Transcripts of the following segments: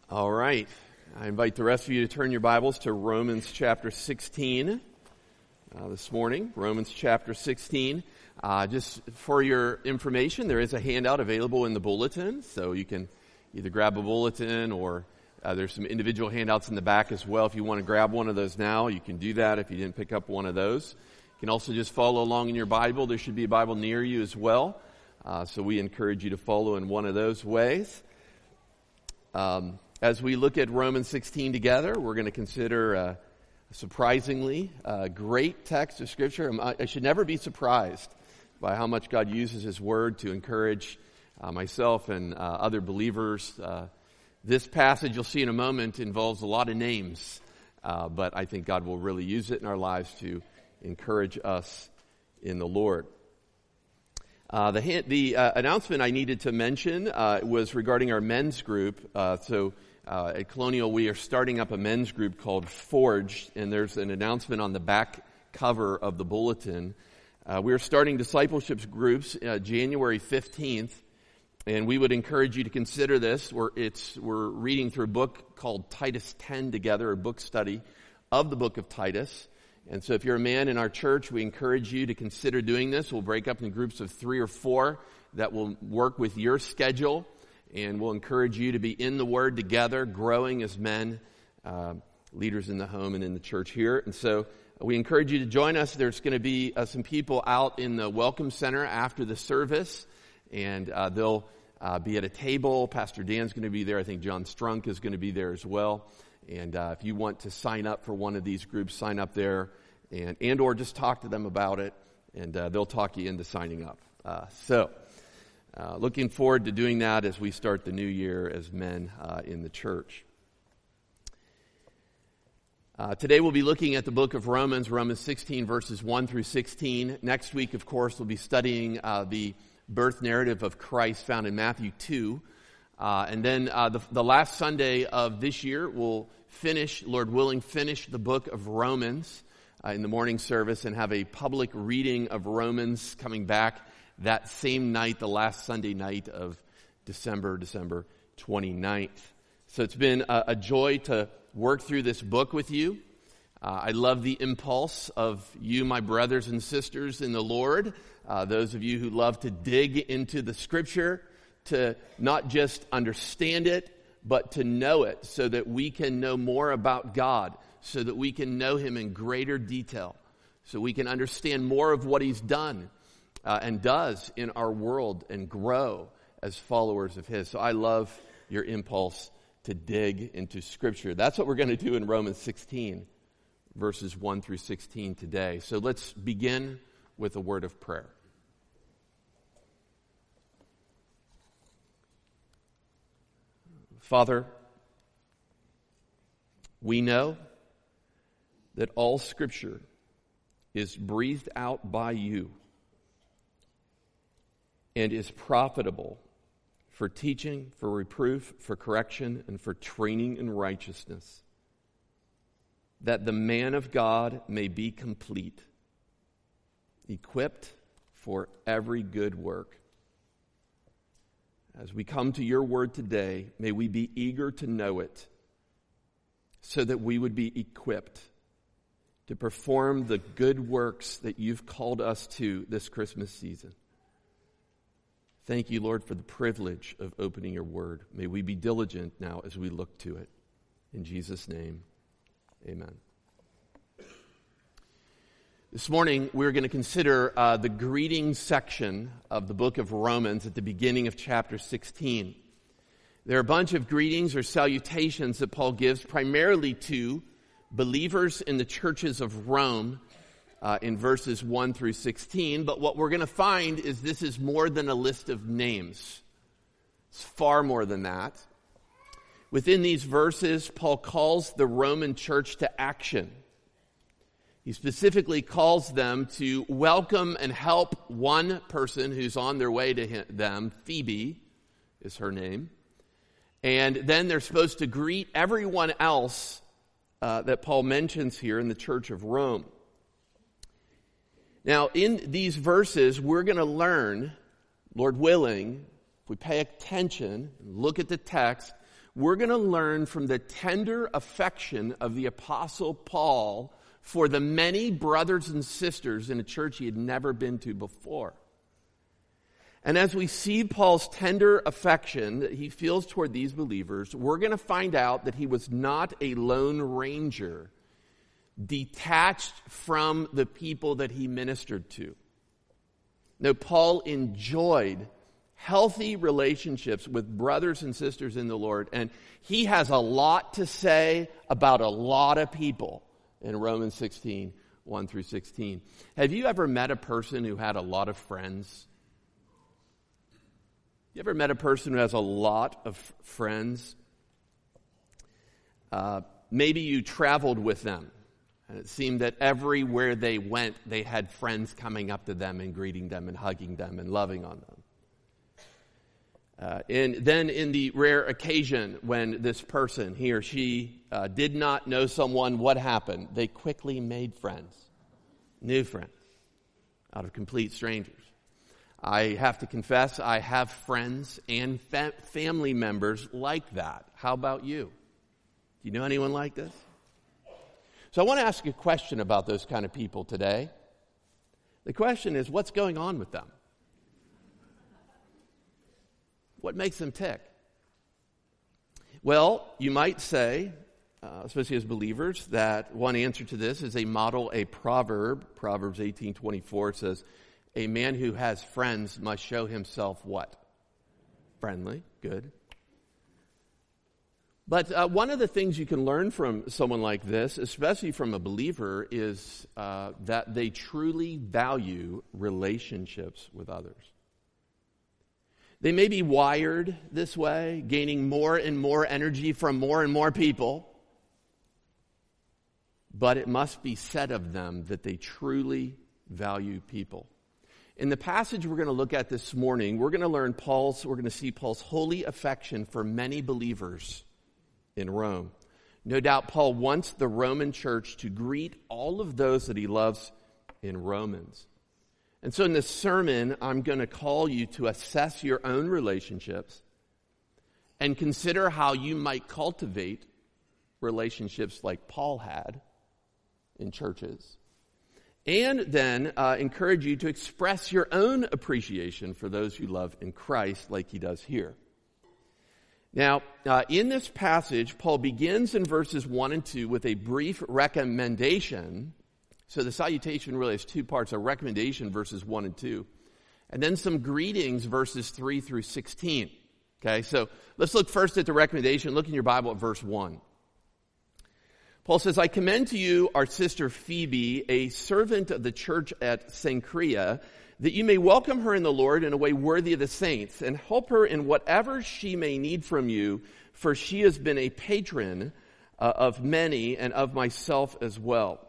All right. I invite the rest of you to turn your Bibles to Romans chapter 16 this morning. Romans chapter 16. Just for your information, there is a handout available in the bulletin, so you can either grab a bulletin or there's some individual handouts in the back as well. If you want to grab one of those now, you can do that if you didn't pick up one of those. You can also just follow along in your Bible. There should be a Bible near you as well. So we encourage you to follow in one of those ways. As we look at Romans 16 together, we're going to consider a surprisingly great text of Scripture. I should never be surprised by how much God uses His Word to encourage myself and other believers. This passage, you'll see in a moment, involves a lot of names, but I think God will really use it in our lives to encourage us in the Lord. The announcement I needed to mention was regarding our men's group. At Colonial, we are starting up a men's group called Forged, and there's an announcement on the back cover of the bulletin. We are starting discipleship groups January 15th, and we would encourage you to consider this. We're reading through a book called Titus 10 together, a book study of the book of Titus. And so if you're a man in our church, we encourage you to consider doing this. We'll break up in groups of 3 or 4 that will work with your schedule. And we'll encourage you to be in the Word together, growing as men, leaders in the home and in the church here. And so we encourage you to join us. There's going to be some people out in the Welcome Center after the service. And they'll be at a table. Pastor Dan's going to be there. I think John Strunk is going to be there as well. And if you want to sign up for one of these groups, sign up there and or just talk to them about it, and they'll talk you into signing up. Looking forward to doing that as we start the new year as men in the church. Today we'll be looking at the book of Romans 16, verses 1 through 16. Next week, of course, we'll be studying the birth narrative of Christ found in Matthew 2. And then the last Sunday of this year, we'll finish, Lord willing, the book of Romans in the morning service and have a public reading of Romans coming back that same night, the last Sunday night of December 29th. So it's been a joy to work through this book with you. I love the impulse of you, my brothers and sisters in the Lord, those of you who love to dig into the Scripture, to not just understand it, but to know it so that we can know more about God, so that we can know Him in greater detail, so we can understand more of what He's done and does in our world and grow as followers of His. So I love your impulse to dig into Scripture. That's what we're going to do in Romans 16, verses 1 through 16 today. So let's begin with a word of prayer. Father, we know that all Scripture is breathed out by you and is profitable for teaching, for reproof, for correction, and for training in righteousness, that the man of God may be complete, equipped for every good work. As we come to your word today, may we be eager to know it so that we would be equipped to perform the good works that you've called us to this Christmas season. Thank you, Lord, for the privilege of opening your word. May we be diligent now as we look to it. In Jesus' name, amen. This morning, we're going to consider the greeting section of the book of Romans at the beginning of chapter 16. There are a bunch of greetings or salutations that Paul gives primarily to believers in the churches of Rome in verses 1 through 16. But what we're going to find is this is more than a list of names. It's far more than that. Within these verses, Paul calls the Roman church to action. He specifically calls them to welcome and help one person who's on their way to them. Phoebe is her name. And then they're supposed to greet everyone else that Paul mentions here in the church of Rome. Now, in these verses, we're going to learn, Lord willing, if we pay attention, look at the text, we're going to learn from the tender affection of the Apostle Paul for the many brothers and sisters in a church he had never been to before. And as we see Paul's tender affection that he feels toward these believers, we're going to find out that he was not a lone ranger, detached from the people that he ministered to. No, Paul enjoyed healthy relationships with brothers and sisters in the Lord, and he has a lot to say about a lot of people in Romans 16, 1 through 16. Have you ever met a person who had a lot of friends? You ever met a person who has a lot of friends? Maybe you traveled with them, and it seemed that everywhere they went, they had friends coming up to them and greeting them and hugging them and loving on them. And then in the rare occasion when this person, he or she, did not know someone, what happened? They quickly made friends, new friends, out of complete strangers. I have to confess, I have friends and family members like that. How about you? Do you know anyone like this? So I want to ask you a question about those kind of people today. The question is, what's going on with them? What makes them tick? Well, you might say, especially as believers, that one answer to this is a proverb. Proverbs 18:24 says, a man who has friends must show himself what? Friendly, good. But one of the things you can learn from someone like this, especially from a believer, is that they truly value relationships with others. They may be wired this way, gaining more and more energy from more and more people, but it must be said of them that they truly value people. In the passage we're going to look at this morning, we're going to see Paul's holy affection for many believers in Rome. No doubt Paul wants the Roman church to greet all of those that he loves in Romans. And so in this sermon, I'm going to call you to assess your own relationships and consider how you might cultivate relationships like Paul had in churches. And then encourage you to express your own appreciation for those you love in Christ like he does here. Now, in this passage, Paul begins in verses 1 and 2 with a brief recommendation. So the salutation really has two parts, a recommendation, verses 1 and 2, and then some greetings, verses 3 through 16. Okay, so let's look first at the recommendation. Look in your Bible at verse 1. Paul says, I commend to you our sister Phoebe, a servant of the church at Cenchrea, that you may welcome her in the Lord in a way worthy of the saints, and help her in whatever she may need from you, for she has been a patron of many and of myself as well.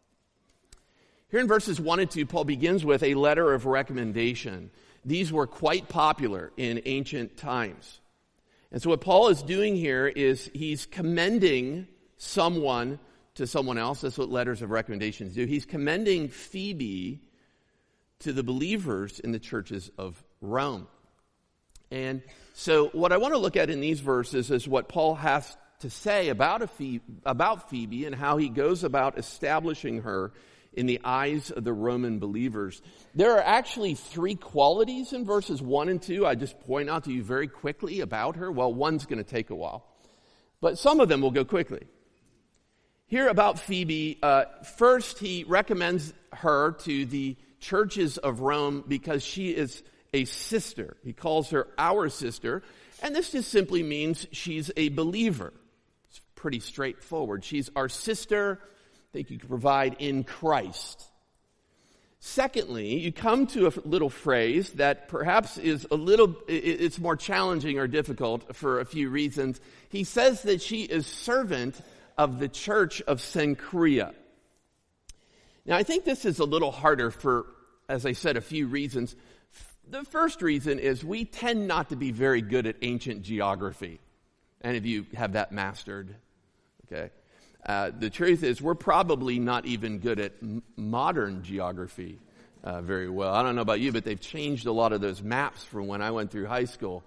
Here in verses 1 and 2, Paul begins with a letter of recommendation. These were quite popular in ancient times. And so what Paul is doing here is he's commending someone to someone else. That's what letters of recommendations do. He's commending Phoebe to the believers in the churches of Rome. And so what I want to look at in these verses is what Paul has to say about Phoebe and how he goes about establishing her in the eyes of the Roman believers. There are actually three qualities in verses 1 and 2. I just point out to you very quickly about her. Well, one's going to take a while, but some of them will go quickly. Here about Phoebe, first he recommends her to the churches of Rome because she is a sister. He calls her our sister, and this just simply means she's a believer. It's pretty straightforward. She's our sister that you can provide in Christ. Secondly, you come to a little phrase that perhaps is it's more challenging or difficult for a few reasons. He says that she is servant of the church of Cenchrea. Now, I think this is a little harder for, as I said, a few reasons. The first reason is we tend not to be very good at ancient geography. Any of you have that mastered? Okay. The truth is we're probably not even good at modern geography very well. I don't know about you, but they've changed a lot of those maps from when I went through high school.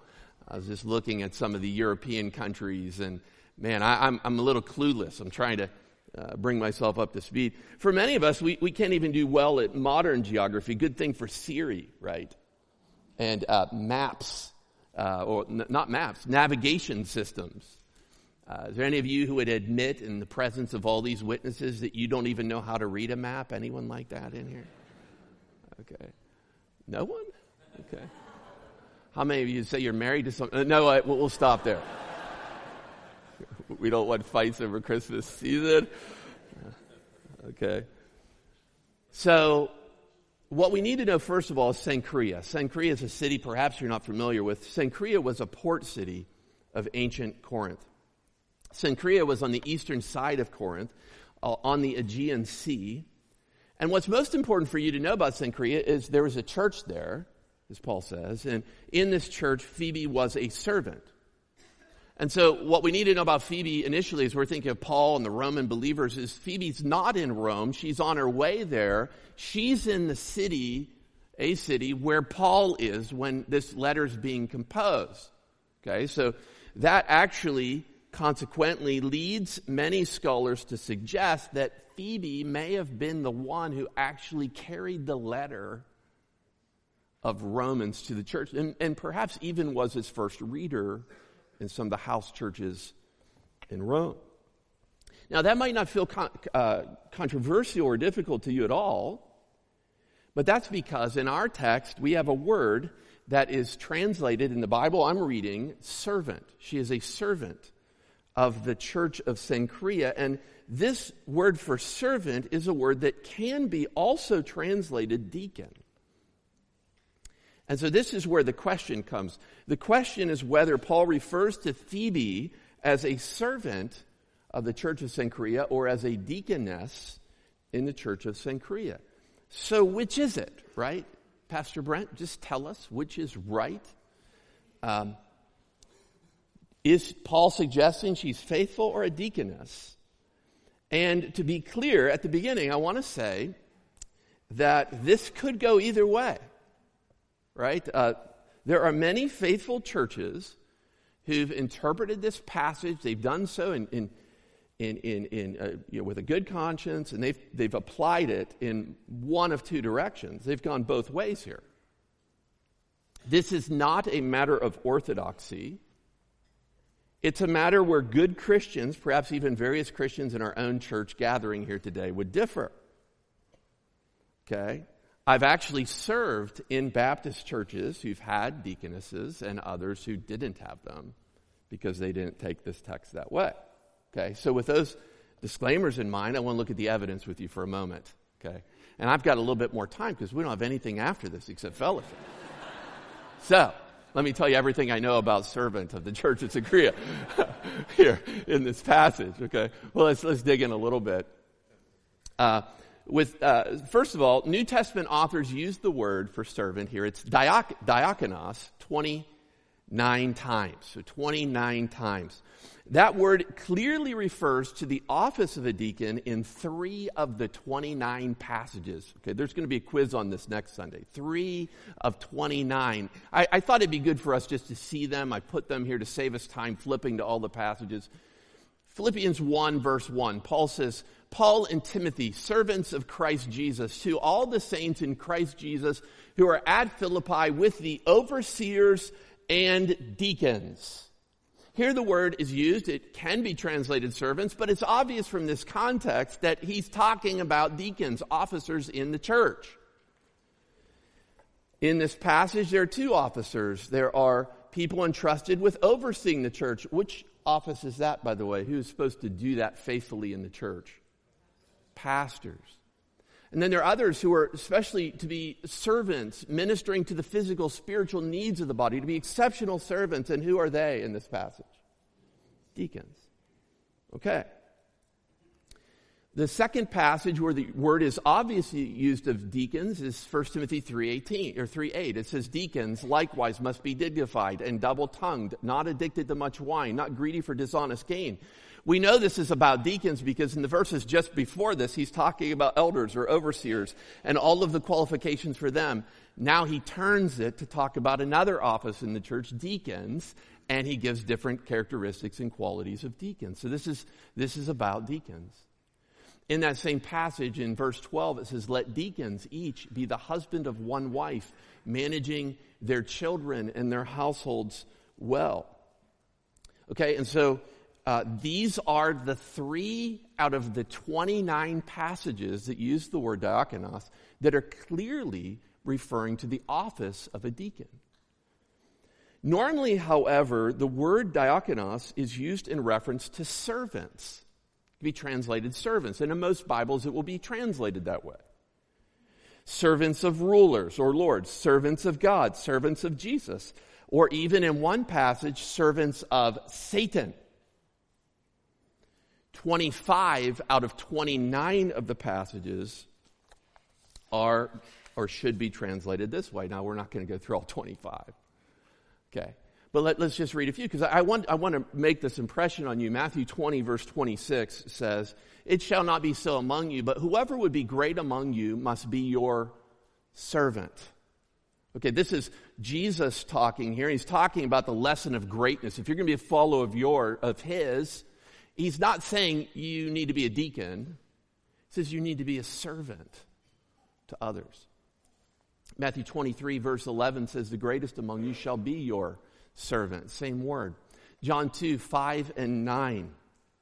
I was just looking at some of the European countries, and man, I'm a little clueless. I'm trying to bring myself up to speed. For many of us, we can't even do well at modern geography. Good thing for Siri, right? And maps, not maps, navigation systems. Is there any of you who would admit in the presence of all these witnesses that you don't even know how to read a map? Anyone like that in here? Okay. No one? Okay. How many of you say you're married to someone? No, we'll stop there. We don't want fights over Christmas season. Okay. So, what we need to know first of all is Cenchrea. Cenchrea is a city perhaps you're not familiar with. Cenchrea was a port city of ancient Corinth. Cenchrea was on the eastern side of Corinth, on the Aegean Sea. And what's most important for you to know about Cenchrea is there was a church there, as Paul says, and in this church, Phoebe was a servant. And so what we need to know about Phoebe initially as we're thinking of Paul and the Roman believers is Phoebe's not in Rome. She's on her way there. She's in the city, a city where Paul is when this letter's being composed. Okay, so that actually consequently leads many scholars to suggest that Phoebe may have been the one who actually carried the letter of Romans to the church and perhaps even was his first reader in some of the house churches in Rome. Now, that might not feel controversial or difficult to you at all, but that's because in our text we have a word that is translated in the Bible I'm reading, servant. She is a servant of the church of Cenchrea, and this word for servant is a word that can be also translated deacon. And so this is where the question comes. The question is whether Paul refers to Phoebe as a servant of the church of Cenchrea or as a deaconess in the church of Cenchrea. So which is it, right? Pastor Brent, just tell us which is right. Is Paul suggesting she's faithful or a deaconess? And to be clear, at the beginning, I want to say that this could go either way, right? There are many faithful churches who've interpreted this passage. They've done so with a good conscience, and they've applied it in one of two directions. They've gone both ways here. This is not a matter of orthodoxy. It's a matter where good Christians, perhaps even various Christians in our own church gathering here today, would differ. Okay? I've actually served in Baptist churches who've had deaconesses and others who didn't have them because they didn't take this text that way. Okay? So with those disclaimers in mind, I want to look at the evidence with you for a moment. Okay? And I've got a little bit more time because we don't have anything after this except fellowship. So, let me tell you everything I know about servant of the church of Cenchrea here in this passage, okay? Well, let's dig in a little bit. First of all, New Testament authors use the word for servant here. It's diakonos 29 times. So 29 times. That word clearly refers to the office of a deacon in 3 of the 29 passages. Okay, there's going to be a quiz on this next Sunday. 3 of 29. I thought it'd be good for us just to see them. I put them here to save us time flipping to all the passages. Philippians 1, verse 1, Paul says, Paul and Timothy, servants of Christ Jesus, to all the saints in Christ Jesus who are at Philippi with the overseers and deacons. Here the word is used. It can be translated servants, but it's obvious from this context that he's talking about deacons, officers in the church. In this passage, there are 2 officers. There are people entrusted with overseeing the church. Which office is that, by the way? Who's supposed to do that faithfully in the church? Pastors. And then there are others who are especially to be servants, ministering to the physical, spiritual needs of the body, to be exceptional servants. And who are they in this passage? Deacons. Okay. The second passage where the word is obviously used of deacons is 1 Timothy 3:18 or 3:8. It says, "Deacons likewise must be dignified and double-tongued, not addicted to much wine, not greedy for dishonest gain." We know this is about deacons because in the verses just before this, he's talking about elders or overseers and all of the qualifications for them. Now he turns it to talk about another office in the church, deacons, and he gives different characteristics and qualities of deacons. So this is about deacons. In that same passage in verse 12, it says, "Let deacons each be the husband of one wife, managing their children and their households well." Okay, and so these are the 3 out of the 29 passages that use the word diakonos that are clearly referring to the office of a deacon. Normally, however, the word diakonos is used in reference to servants. It can be translated servants, and in most Bibles it will be translated that way. Servants of rulers or lords, servants of God, servants of Jesus, or even in one passage, servants of Satan. 25 out of 29 of the passages are or should be translated this way. Now, we're not going to go through all 25. Okay. But let's just read a few, because I want to make this impression on you. Matthew 20, verse 26 says, "It shall not be so among you, but whoever would be great among you must be your servant." Okay, this is Jesus talking here. He's talking about the lesson of greatness. If you're going to be a follower of his, he's not saying you need to be a deacon. He says you need to be a servant to others. Matthew 23, verse 11 says, "The greatest among you shall be your servant." Same word. John 2, 5 and 9.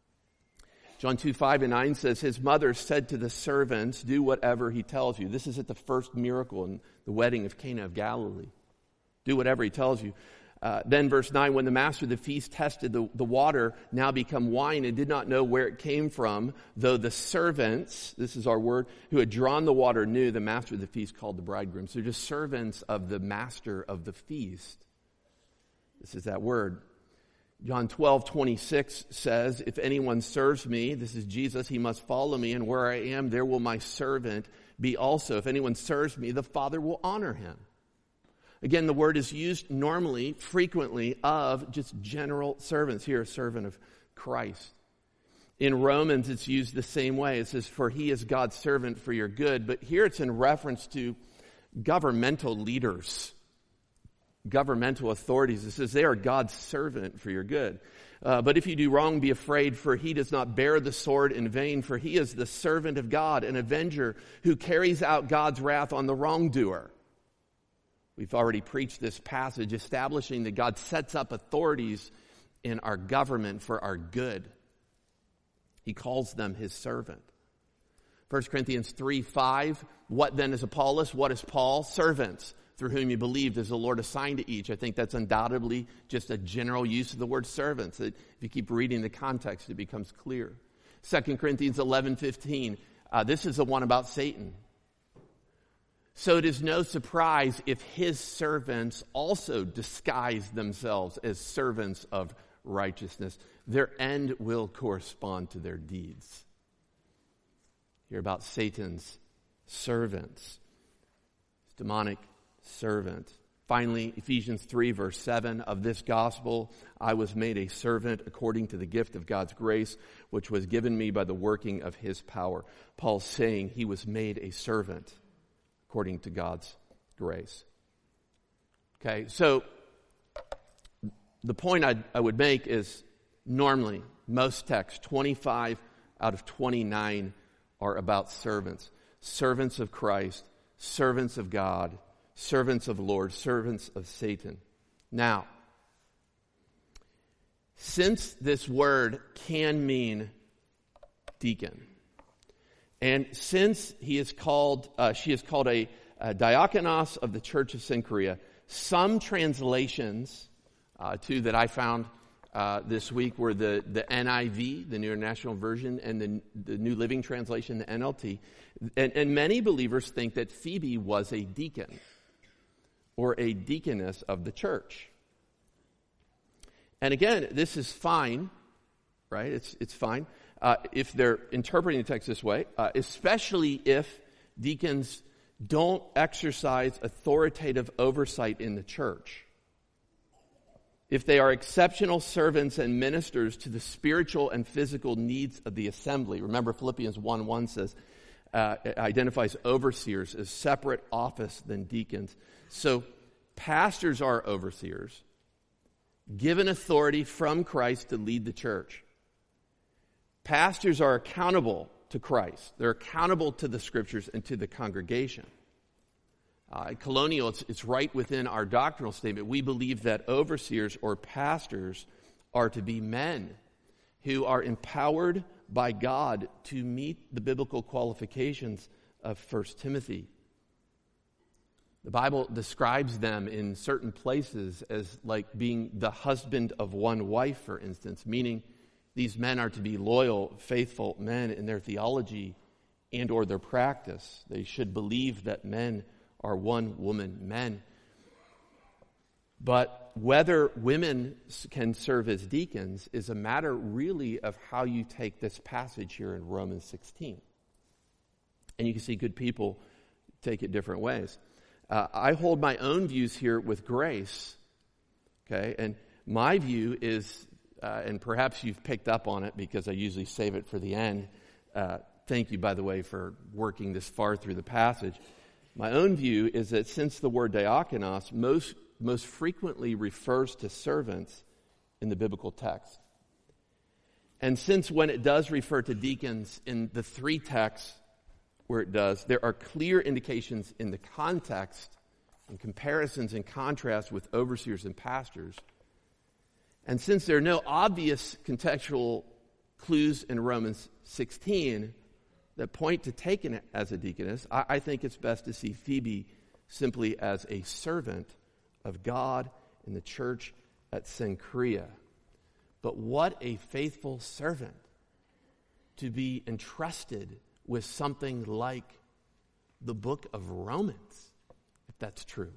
John 2, 5 and 9 says, "His mother said to the servants, 'Do whatever he tells you.'" This is at the first miracle in the wedding of Cana of Galilee. "Do whatever he tells you." Then verse 9, "When the master of the feast tested the water now become wine and did not know where it came from, though the servants," this is our word, "who had drawn the water knew, the master of the feast called the bridegroom." So just servants of the master of the feast. This is that word. John 12:26 says, "If anyone serves me," this is Jesus, "he must follow me, and where I am, there will my servant be also. If anyone serves me, the Father will honor him." Again, the word is used normally, frequently, of just general servants. Here, a servant of Christ. In Romans, it's used the same way. It says, "For he is God's servant for your good." But here it's in reference to governmental leaders, governmental authorities. It says they are God's servant for your good. "But if you do wrong, be afraid, for he does not bear the sword in vain, for he is the servant of God, an avenger who carries out God's wrath on the wrongdoer." We've already preached this passage establishing that God sets up authorities in our government for our good. He calls them his servant. 1 Corinthians 3:5, "What then is Apollos? What is Paul? Servants, through whom you believed, as the Lord assigned to each." I think that's undoubtedly just a general use of the word servants. If you keep reading the context, it becomes clear. 2 Corinthians 11:15, this is the one about Satan. "So it is no surprise if his servants also disguise themselves as servants of righteousness. Their end will correspond to their deeds." Hear about Satan's servants, his demonic servant. Finally, Ephesians 3, verse 7, "Of this gospel I was made a servant according to the gift of God's grace, which was given me by the working of his power." Paul's saying he was made a servant according to God's grace. Okay, so the point I would make is normally most texts, 25 out of 29, are about servants. Servants of Christ, servants of God, servants of the Lord, servants of Satan. Now, since this word can mean deacon, and since she is called a diakonos of the Church of Cenchrea, some translations, two that I found this week were the NIV, the New International Version, and the New Living Translation, the NLT. And many believers think that Phoebe was a deacon or a deaconess of the church. And again, this is fine, right? It's fine. if they're interpreting the text this way, especially if deacons don't exercise authoritative oversight in the church. If they are exceptional servants and ministers to the spiritual and physical needs of the assembly. Remember, Philippians 1:1 says, it identifies overseers as separate office than deacons. So pastors are overseers, given authority from Christ to lead the church. Pastors are accountable to Christ. They're accountable to the Scriptures and to the congregation. Colonial, it's right within our doctrinal statement. We believe that overseers or pastors are to be men who are empowered by God to meet the biblical qualifications of 1 Timothy. The Bible describes them in certain places as like being the husband of one wife, for instance, meaning these men are to be loyal, faithful men in their theology and or their practice. They should believe that men are one-woman men. But whether women can serve as deacons is a matter really of how you take this passage here in Romans 16. And you can see good people take it different ways. I hold my own views here with grace, okay? And my view is, and perhaps you've picked up on it because I usually save it for the end. Thank you, by the way, for working this far through the passage. My own view is that since the word diakonos most frequently refers to servants in the biblical text, and since when it does refer to deacons in the three texts where it does, there are clear indications in the context and comparisons and contrasts with overseers and pastors, and since there are no obvious contextual clues in Romans 16 that point to taking it as a deaconess, I think it's best to see Phoebe simply as a servant of God in the church at Cenchrea. But what a faithful servant to be entrusted with something like the book of Romans, if that's true.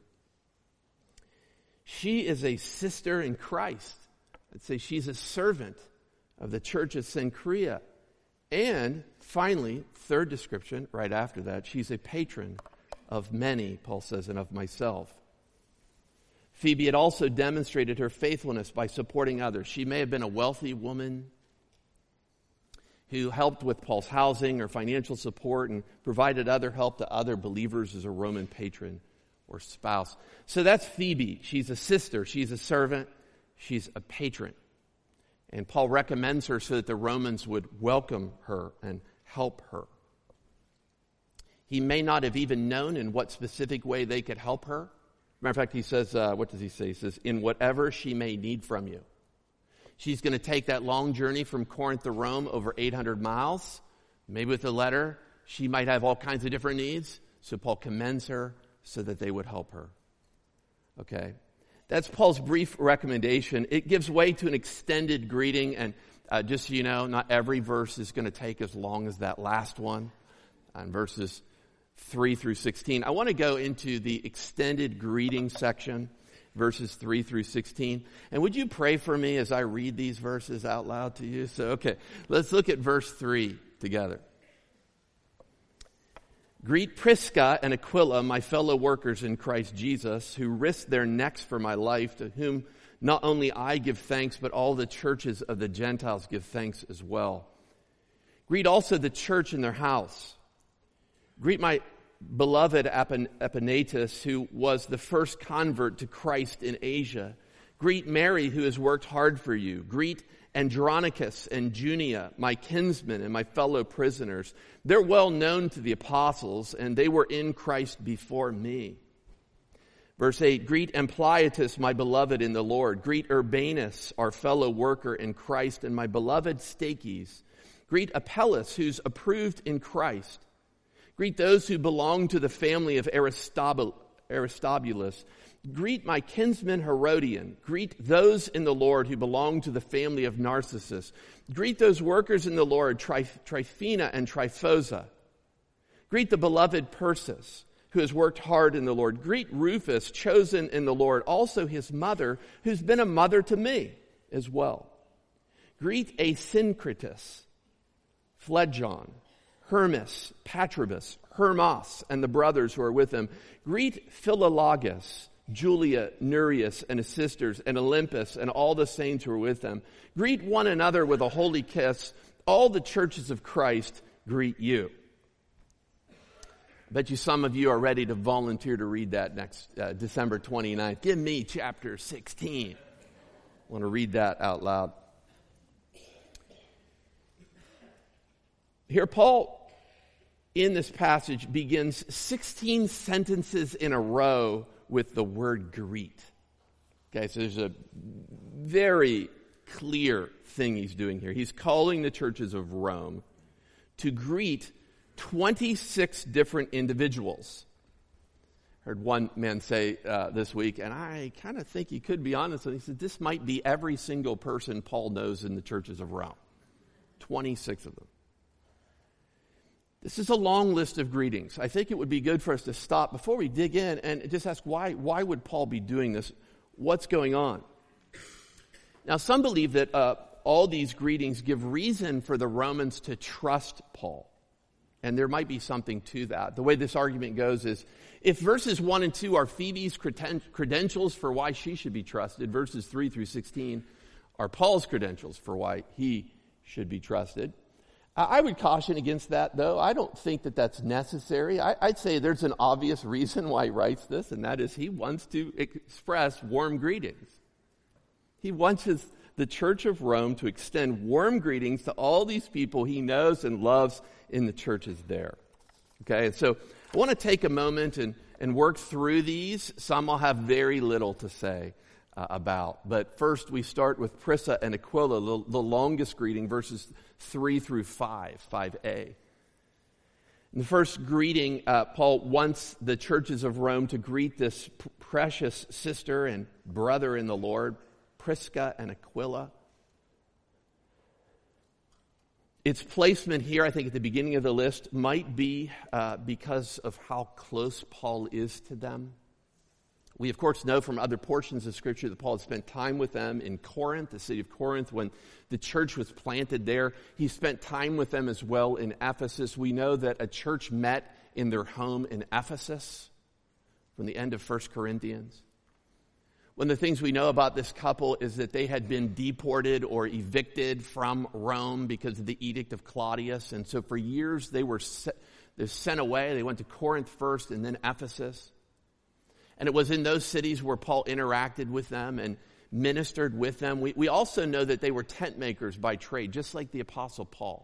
She is a sister in Christ. I'd say she's a servant of the church at Cenchrea. And finally, third description, right after that, she's a patron of many, Paul says, and of myself. Phoebe had also demonstrated her faithfulness by supporting others. She may have been a wealthy woman who helped with Paul's housing or financial support and provided other help to other believers as a Roman patron or spouse. So that's Phoebe. She's a sister. She's a servant. She's a patron. And Paul recommends her so that the Romans would welcome her and help her. He may not have even known in what specific way they could help her. Matter of fact, he says, what does he say? He says, in whatever she may need from you. She's going to take that long journey from Corinth to Rome, over 800 miles. Maybe with a letter. She might have all kinds of different needs. So Paul commends her so that they would help her. Okay. That's Paul's brief recommendation. It gives way to an extended greeting, and just so you know, not every verse is going to take as long as that last one, on verses 3 through 16. I want to go into the extended greeting section, verses 3 through 16. And would you pray for me as I read these verses out loud to you? So, okay, let's look at verse 3 together. Greet Prisca and Aquila, my fellow workers in Christ Jesus, who risked their necks for my life, to whom not only I give thanks, but all the churches of the Gentiles give thanks as well. Greet also the church in their house. Greet my beloved Epaenetus, who was the first convert to Christ in Asia. Greet Mary, who has worked hard for you. Greet Andronicus and Junia, my kinsmen and my fellow prisoners. They're well known to the apostles, and they were in Christ before me. Verse 8, greet Ampliatus, my beloved in the Lord. Greet Urbanus, our fellow worker in Christ, and my beloved Stachys. Greet Apelles, who's approved in Christ. Greet those who belong to the family of Aristobulus. Greet my kinsman Herodian. Greet those in the Lord who belong to the family of Narcissus. Greet those workers in the Lord, Tryphena and Tryphosa. Greet the beloved Persis, who has worked hard in the Lord. Greet Rufus, chosen in the Lord, also his mother, who's been a mother to me as well. Greet Asyncritus, Phlegon, Hermas, Patrobas, Hermas, and the brothers who are with him. Greet Philologus, Julia, Nereus, and his sisters, and Olympus, and all the saints who are with them. Greet one another with a holy kiss. All the churches of Christ greet you. I bet you some of you are ready to volunteer to read that next December 29th. Give me chapter 16. I want to read that out loud. Here, Paul, in this passage, begins 16 sentences in a row with the word greet. Okay, so there's a very clear thing he's doing here. He's calling the churches of Rome to greet 26 different individuals. I heard one man say this week, and I kind of think he could be honest, and he said this might be every single person Paul knows in the churches of Rome. 26 of them. This is a long list of greetings. I think it would be good for us to stop before we dig in and just ask why would Paul be doing this? What's going on? Now, some believe that all these greetings give reason for the Romans to trust Paul. And there might be something to that. The way this argument goes is, if verses 1 and 2 are Phoebe's credentials for why she should be trusted, verses 3 through 16 are Paul's credentials for why he should be trusted. I would caution against that, though. I don't think that that's necessary. I'd say there's an obvious reason why he writes this, and that is he wants to express warm greetings. He wants the Church of Rome to extend warm greetings to all these people he knows and loves in the churches there. Okay, and so I want to take a moment and work through these. Some I'll have very little to say about. But first we start with Prisca and Aquila, the longest greeting, verses 3 through 5a. In the first greeting, Paul wants the churches of Rome to greet this precious sister and brother in the Lord, Prisca and Aquila. Its placement here, I think, at the beginning of the list might be because of how close Paul is to them. We, of course, know from other portions of Scripture that Paul had spent time with them in Corinth, the city of Corinth, when the church was planted there. He spent time with them as well in Ephesus. We know that a church met in their home in Ephesus from the end of 1 Corinthians. One of the things we know about this couple is that they had been deported or evicted from Rome because of the edict of Claudius. And so for years they were sent away. They went to Corinth first and then Ephesus. And it was in those cities where Paul interacted with them and ministered with them. We also know that they were tent makers by trade, just like the Apostle Paul.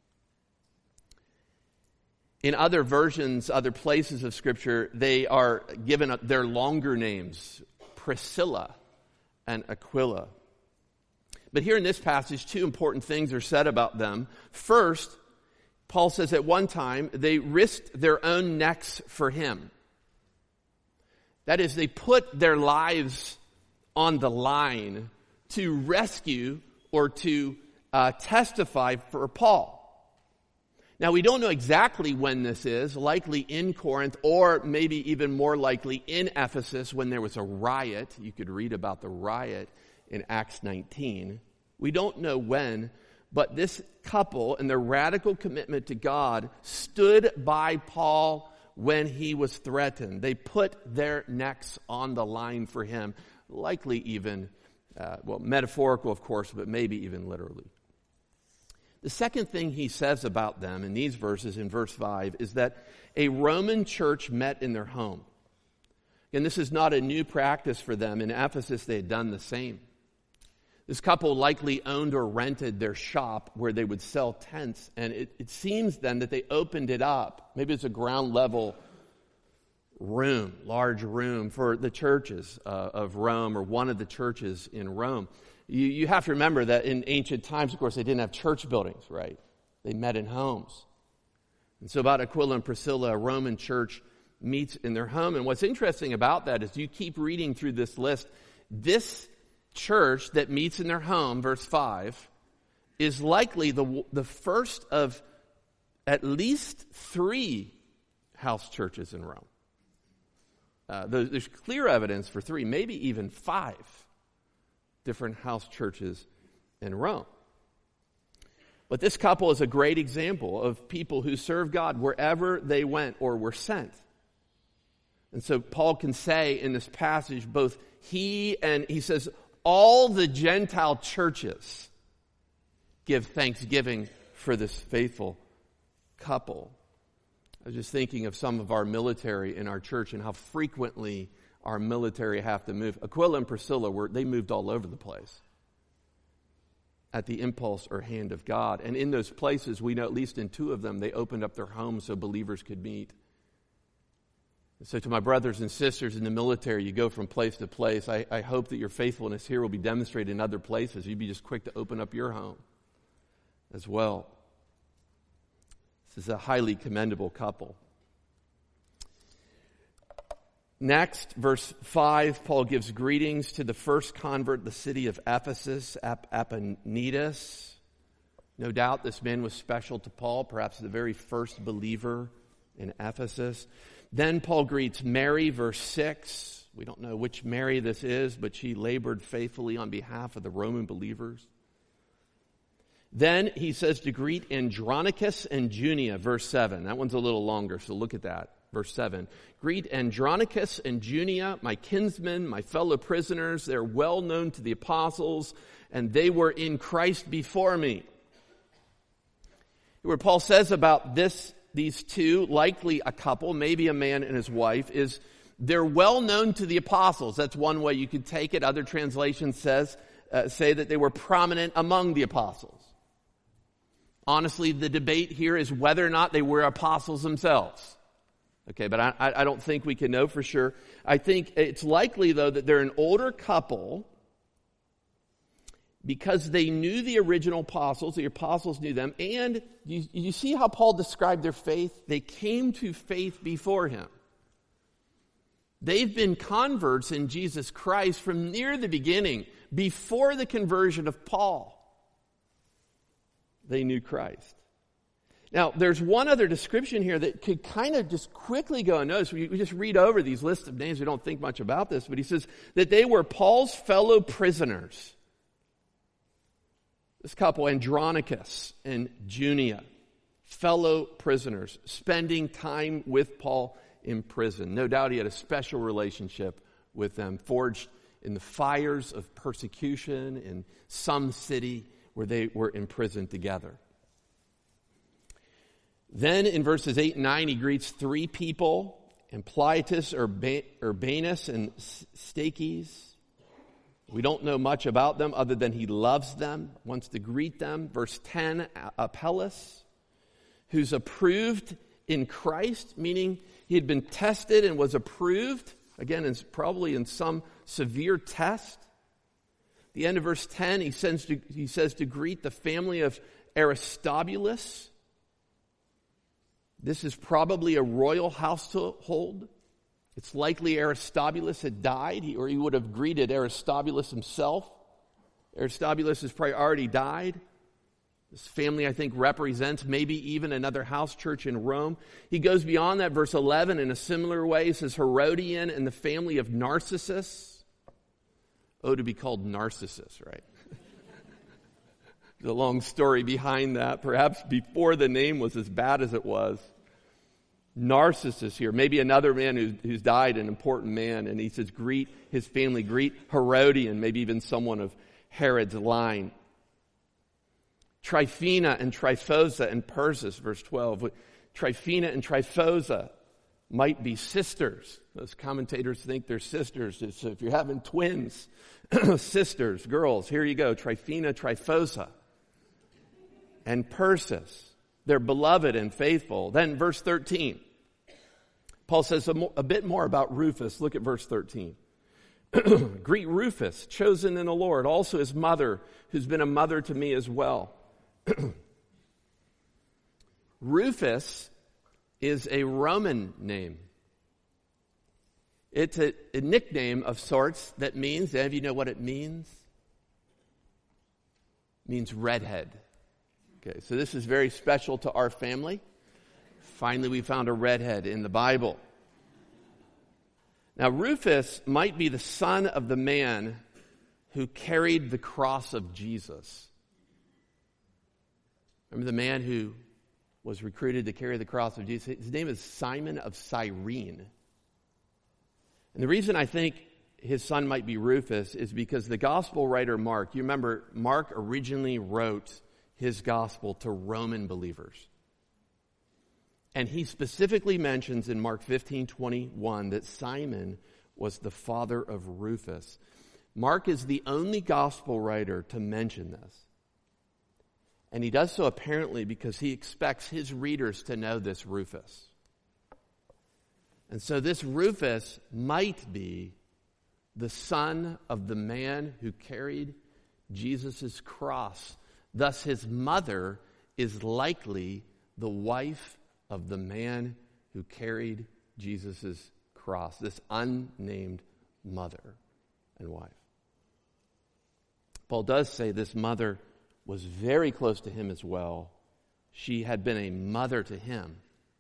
In other versions, other places of Scripture, they are given their longer names, Priscilla and Aquila. But here in this passage, two important things are said about them. First, Paul says at one time, they risked their own necks for him. That is, they put their lives on the line to rescue or to testify for Paul. Now, we don't know exactly when this is, likely in Corinth or maybe even more likely in Ephesus when there was a riot. You could read about the riot in Acts 19. We don't know when, but this couple and their radical commitment to God stood by Paul when he was threatened. They put their necks on the line for him, likely even, metaphorical, of course, but maybe even literally. The second thing he says about them in these verses, in verse 5, is that a Roman church met in their home. And this is not a new practice for them. In Ephesus, they had done the same. This couple likely owned or rented their shop where they would sell tents, and it seems then that they opened it up. Maybe it's a ground level room, large room for the churches of Rome, or one of the churches in Rome. You have to remember that in ancient times, of course, they didn't have church buildings, right? They met in homes. And so about Aquila and Priscilla, a Roman church meets in their home. And what's interesting about that is you keep reading through this list, this church that meets in their home, verse 5, is likely the first of at least 3 house churches in Rome. There's clear evidence for 3, maybe even 5 different house churches in Rome. But this couple is a great example of people who serve God wherever they went or were sent. And so Paul can say in this passage, both he says, all the Gentile churches give thanksgiving for this faithful couple. I was just thinking of some of our military in our church and how frequently our military have to move. Aquila and Priscilla, they moved all over the place at the impulse or hand of God. And in those places, we know at least in 2 of them, they opened up their homes so believers could meet. So to my brothers and sisters in the military, you go from place to place. I hope that your faithfulness here will be demonstrated in other places. You'd be just quick to open up your home as well. This is a highly commendable couple. Next, verse 5, Paul gives greetings to the first convert, the city of Ephesus, Epaphras. No doubt this man was special to Paul, perhaps the very first believer in Ephesus. Then Paul greets Mary, verse 6. We don't know which Mary this is, but she labored faithfully on behalf of the Roman believers. Then he says to greet Andronicus and Junia, verse 7. That one's a little longer, so look at that. Verse 7. Greet Andronicus and Junia, my kinsmen, my fellow prisoners. They're well known to the apostles, and they were in Christ before me. What Paul says about these two, likely a couple, maybe a man and his wife, is they're well known to the apostles. That's one way you could take it. Other translations say that they were prominent among the apostles. Honestly, the debate here is whether or not they were apostles themselves. Okay, but I don't think we can know for sure. I think it's likely, though, that they're an older couple because they knew the original apostles, the apostles knew them, and you see how Paul described their faith? They came to faith before him. They've been converts in Jesus Christ from near the beginning, before the conversion of Paul. They knew Christ. Now, there's one other description here that could kind of just quickly go unnoticed. We just read over these lists of names. We don't think much about this, but he says that they were Paul's fellow prisoners. This couple, Andronicus and Junia, fellow prisoners, spending time with Paul in prison. No doubt he had a special relationship with them, forged in the fires of persecution in some city where they were imprisoned together. Then in verses 8 and 9, he greets 3 people, Ampliatus, Urbanus, and Stachys. We don't know much about them other than he loves them, wants to greet them. Verse 10, Apelles, who's approved in Christ, meaning he had been tested and was approved. Again, it's probably in some severe test. The end of verse 10, he says to greet the family of Aristobulus. This is probably a royal household. It's likely Aristobulus had died, or he would have greeted Aristobulus himself. Aristobulus has probably already died. This family, I think, represents maybe even another house church in Rome. He goes beyond that, verse 11, in a similar way. He says Herodian and the family of Narcissus. Oh, to be called Narcissus, right? There's a long story behind that. Perhaps before the name was as bad as it was. Narcissus here, maybe another man who's died, an important man, and he says, greet his family, greet Herodian, maybe even someone of Herod's line. Tryphena and Tryphosa and Persis, verse 12. Tryphena and Tryphosa might be sisters. Those commentators think they're sisters. So if you're having twins, sisters, girls, here you go. Tryphena, Tryphosa, and Persis. They're beloved and faithful. Then verse 13. Paul says a bit more about Rufus. Look at verse 13. Greet Rufus, chosen in the Lord, also his mother, who's been a mother to me as well. Rufus is a Roman name. It's a nickname of sorts that means, any of you know what it means? It means redhead. Okay, so this is very special to our family. Finally, we found a redhead in the Bible. Now, Rufus might be the son of the man who carried the cross of Jesus. Remember the man who was recruited to carry the cross of Jesus? His name is Simon of Cyrene. And the reason I think his son might be Rufus is because the gospel writer Mark, you remember Mark originally wrote his gospel to Roman believers. And he specifically mentions in Mark 15:21 that Simon was the father of Rufus. Mark is the only gospel writer to mention this. And he does so apparently because he expects his readers to know this Rufus. And so this Rufus might be the son of the man who carried Jesus' cross. Thus his mother is likely the wife of the man who carried Jesus' cross, this unnamed mother and wife. Paul does say this mother was very close to him as well. She had been a mother to him.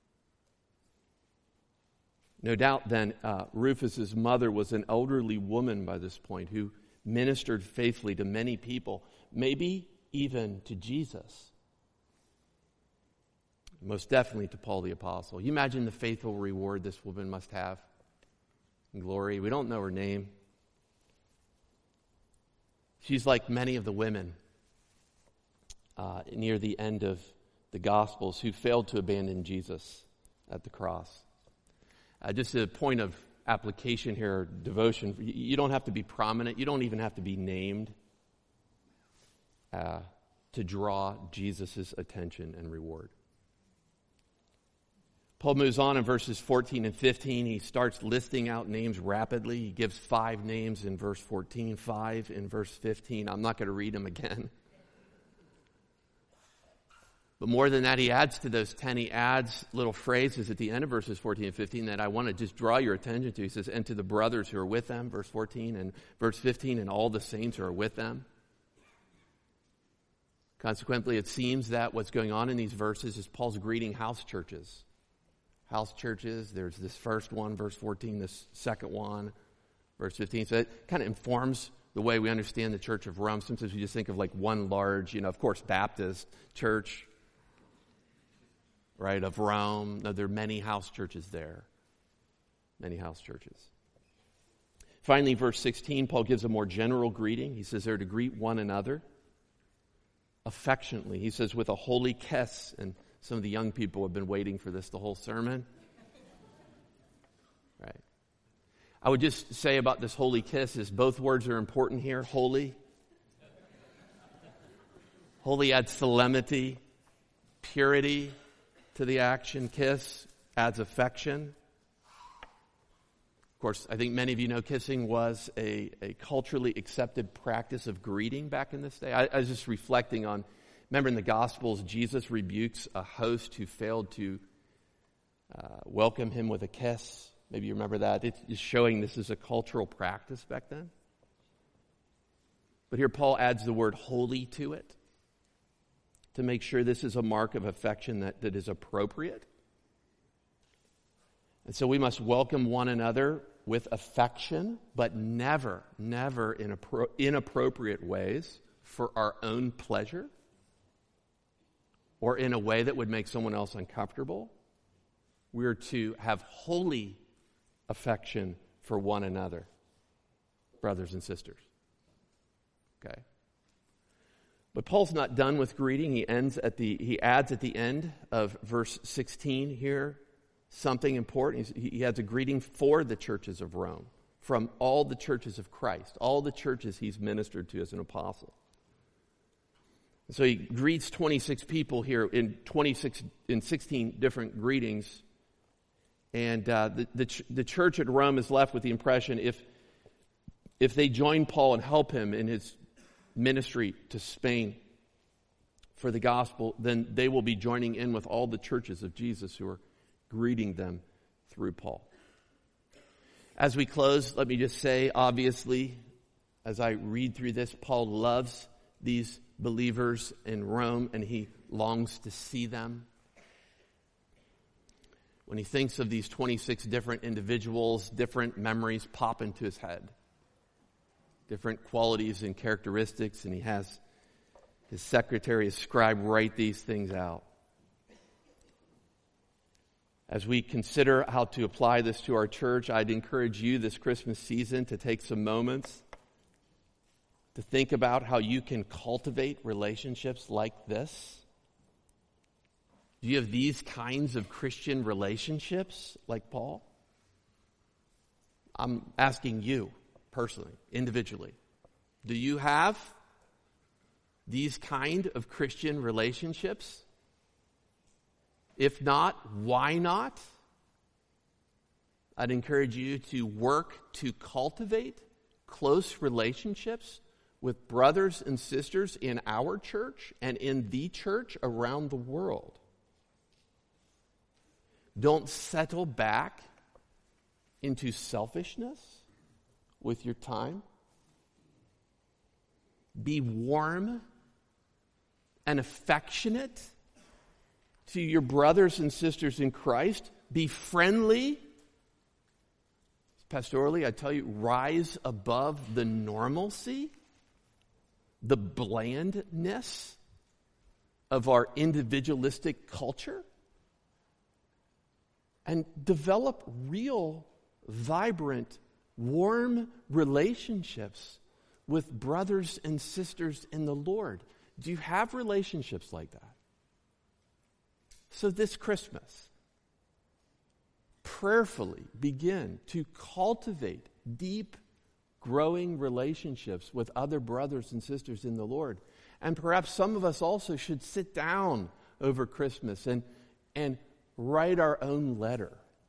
No doubt then Rufus's mother was an elderly woman by this point who ministered faithfully to many people, maybe even to Jesus. Most definitely to Paul the Apostle. You imagine the faithful reward this woman must have in glory. We don't know her name. She's like many of the women near the end of the Gospels who failed to abandon Jesus at the cross. Just a point of application here, devotion. You don't have to be prominent. You don't even have to be named to draw Jesus' attention and reward. Paul moves on in verses 14 and 15. He starts listing out names rapidly. He gives 5 names in verse 14, 5 in verse 15. I'm not going to read them again. But more than that, he adds to those 10, he adds little phrases at the end of verses 14 and 15 that I want to just draw your attention to. He says, and to the brothers who are with them, verse 14, and verse 15, and all the saints who are with them. Consequently, it seems that what's going on in these verses is Paul's greeting house churches. House churches, there's this first one, verse 14, this second one, verse 15. So it kind of informs the way we understand the Church of Rome. Sometimes we just think of like one large, of course, Baptist church, right, of Rome. No, there are many house churches there. Many house churches. Finally, verse 16, Paul gives a more general greeting. He says they're to greet one another affectionately. He says with a holy kiss, and some of the young people have been waiting for this the whole sermon. Right. I would just say about this holy kiss is both words are important here. Holy. Holy adds solemnity, purity to the action. Kiss adds affection. Of course, I think many of you know kissing was a culturally accepted practice of greeting back in this day. I was just reflecting on, remember in the Gospels, Jesus rebukes a host who failed to welcome him with a kiss. Maybe you remember that. It's just showing this is a cultural practice back then. But here Paul adds the word holy to it to make sure this is a mark of affection that is appropriate. And so we must welcome one another with affection, but never in inappropriate ways for our own pleasure or in a way that would make someone else uncomfortable. We are to have holy affection for one another, brothers and sisters. Okay. But Paul's not done with greeting. He adds at the end of verse 16 here something important. He adds a greeting for the churches of Rome, from all the churches of Christ, all the churches he's ministered to as an apostle. So he greets 26 people here in 16 different greetings. And the church at Rome is left with the impression if they join Paul and help him in his ministry to Spain for the gospel, then they will be joining in with all the churches of Jesus who are greeting them through Paul. As we close, let me just say, obviously, as I read through this, Paul loves these believers in Rome and he longs to see them. When he thinks of these 26 different individuals, different memories pop into his head. Different qualities and characteristics, and he has his secretary, his scribe, write these things out. As we consider how to apply this to our church, I'd encourage you this Christmas season to take some moments to think about how you can cultivate relationships like this. Do you have these kinds of Christian relationships like Paul? I'm asking you personally, individually. Do you have these kind of Christian relationships? If not, why not? I'd encourage you to work to cultivate close relationships with brothers and sisters in our church and in the church around the world. Don't settle back into selfishness with your time. Be warm and affectionate to your brothers and sisters in Christ. Be friendly. Pastorally, I tell you, rise above the normalcy, the blandness of our individualistic culture, and develop real, vibrant, warm relationships with brothers and sisters in the Lord. Do you have relationships like that? So this Christmas, prayerfully begin to cultivate deep, growing relationships with other brothers and sisters in the Lord. And perhaps some of us also should sit down over Christmas and write our own letter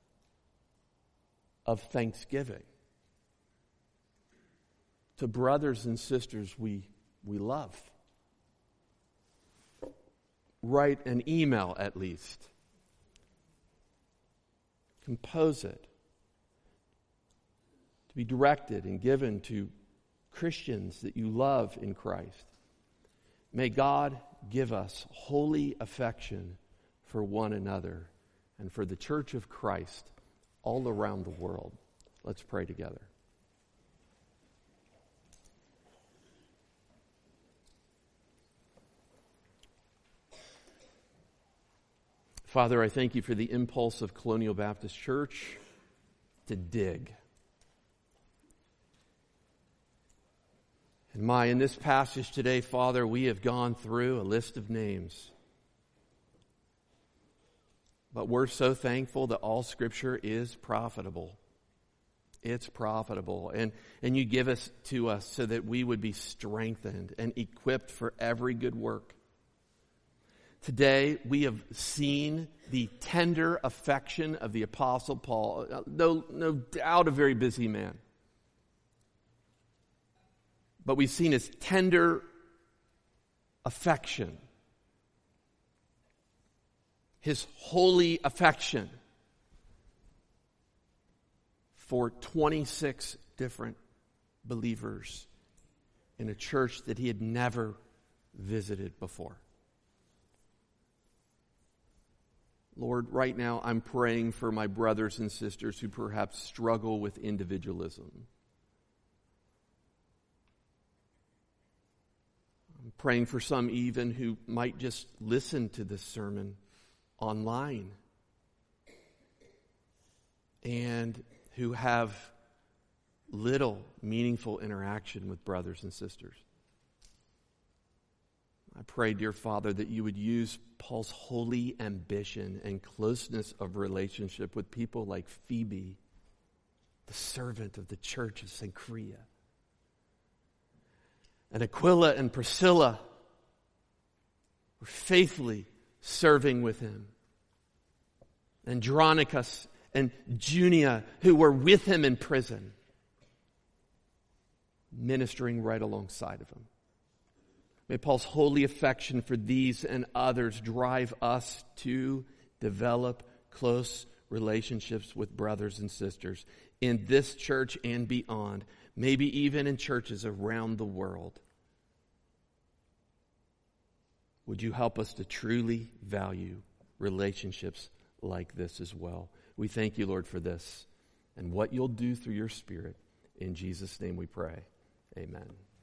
of thanksgiving to brothers and sisters we love. Write an email at least. Compose it to be directed and given to Christians that you love in Christ. May God give us holy affection for one another and for the church of Christ all around the world. Let's pray together. Father, I thank you for the impulse of Colonial Baptist Church to dig. And in this passage today, Father, we have gone through a list of names. But we're so thankful that all Scripture is profitable. It's profitable. And you give us to us so that we would be strengthened and equipped for every good work. Today, we have seen the tender affection of the Apostle Paul. No doubt a very busy man. But we've seen his tender affection, his holy affection for 26 different believers in a church that he had never visited before. Lord, right now I'm praying for my brothers and sisters who perhaps struggle with individualism. I'm praying for some even who might just listen to this sermon online and who have little meaningful interaction with brothers and sisters. I pray, dear Father, that you would use Paul's holy ambition and closeness of relationship with people like Phoebe, the servant of the church of Cenchrea, and Aquila and Priscilla were faithfully serving with him. Andronicus and Junia, who were with him in prison, ministering right alongside of him. May Paul's holy affection for these and others drive us to develop close relationships with brothers and sisters in this church and beyond, maybe even in churches around the world. Would you help us to truly value relationships like this as well? We thank you, Lord, for this and what you'll do through your Spirit. In Jesus' name we pray. Amen.